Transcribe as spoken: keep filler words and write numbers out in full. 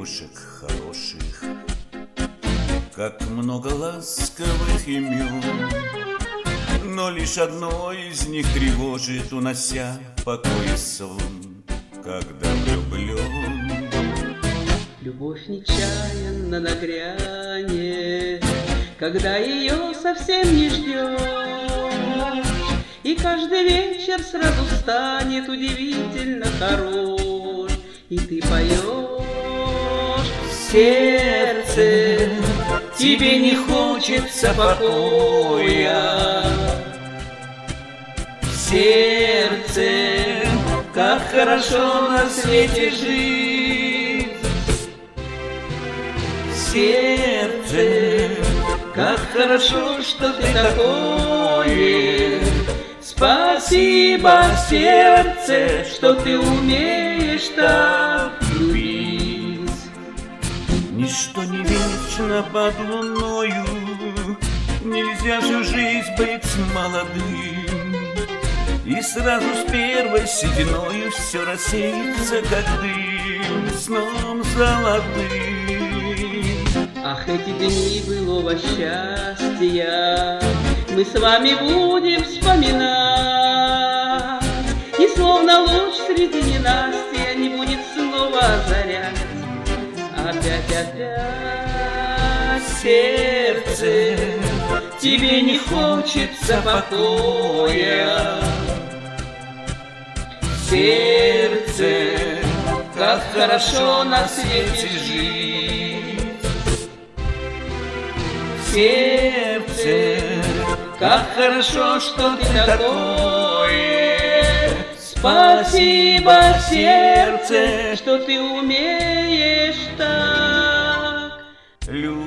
девушек хороших, как много ласковых имен, но лишь одно из них тревожит, унося покой и сон, когда влюблен. Любовь нечаянно нагрянет, когда ее совсем не ждешь, и каждый вечер сразу станет удивительно хорош, и ты поешь. Сердце, тебе не хочется покоя. Сердце, как хорошо на свете жить. Сердце, как хорошо, что ты такое. Спасибо, сердце, что ты умеешь так любить. Ничто не вечно под луною, нельзя всю жизнь быть молодым, и сразу с первой сединою все рассеется, как дым, сном золотым. Ах, эти дни былого счастья мы с вами будем вспоминать, и словно луч среди ненастья не будет снова озарять. Опять, опять, сердце, тебе не хочется покоя. Сердце, как хорошо на свете жить. Сердце, как хорошо, что ты такое. Спасибо, сердце, что ты умеешь так любить.